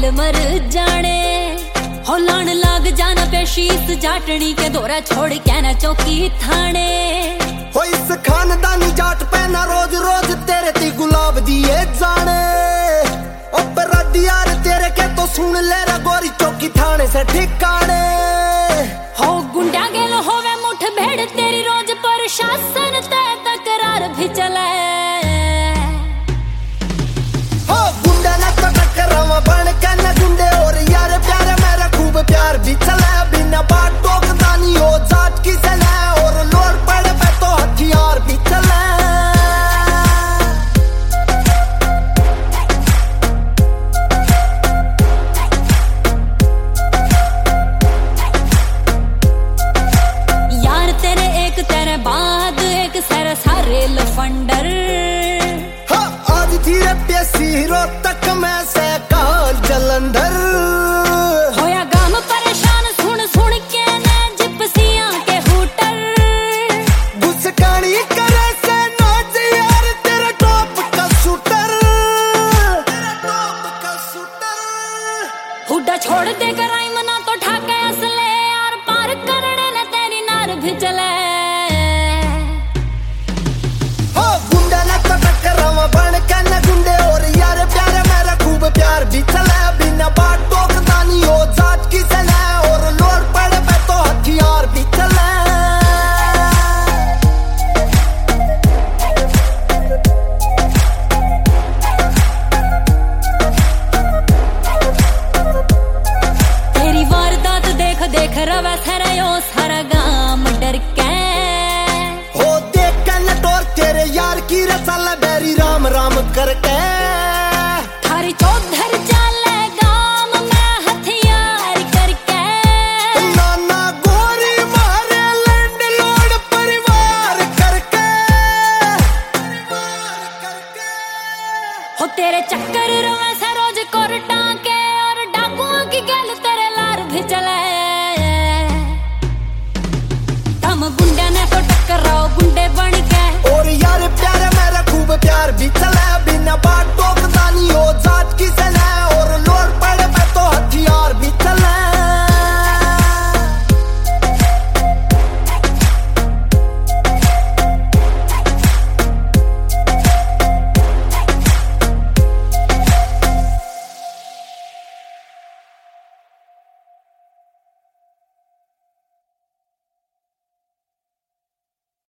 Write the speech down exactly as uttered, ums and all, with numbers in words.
गैल मर जाने हो लान लाग जाना पे शीस जाटनी के दौरा छोड़ के ना चौकी थाने हो इस खानदानी जाट पे ना रोज रोज तेरे ती गुलाब दिए जाने ऊपर यार तेरे के तो सुन ले रा गोरी चौकी थाने से ठिकाने हो गुंडा गेल होवे मुठ भेड़ तेरी रोज प्रशासन ते तकरार भी चले हो गुंडा ना तो टकरावा बन के ना गुंडे और यार प्यारे मेरा खूब प्यार भी चले बिना बात टोकदा नहीं हो जाट की चले और लोर पड़े पे तो हथियार भी चले सारे लफंडर हाँ आज धीरे पेसी रो तक मैं से काल जलंधर होया गाम परेशान सुन सुन के ने जिप्सियां के हूटर गुस्कानी करे से नाच यार तेरा टॉप का शूटर तेरा टॉप का शूटर हुड्डा छोड़ दे कर आई मना तो ठाके असले यार पार करने ने तेरी नार भी चले बन के न गुंडे और यार प्यारे मेरा खूब प्यार भी चले बिना बात टोकदा नहीं हो जाट की चले और लोर पड़े पे तो हथियार भी चले तेरी वारदात देख देख रवा थरा यो सारा गाम डर के हो देख के न टोर तेरे यार की रसल बेरी राम राम करके थारी चौधर चले गाम में हथियार करके नाना गोरी मारे लैंड लॉर्ड परिवार करके परिवार करके हो तेरे चक्कर रवे से रोज कोर्टा के और डाकुओं की गल तेरे लार भी चले तम गुंडे ने तो टकराओ गुंडे बन के और यार प्यारे मेरा खूब प्यार भी चले बिना बात टोकदा नहीं हो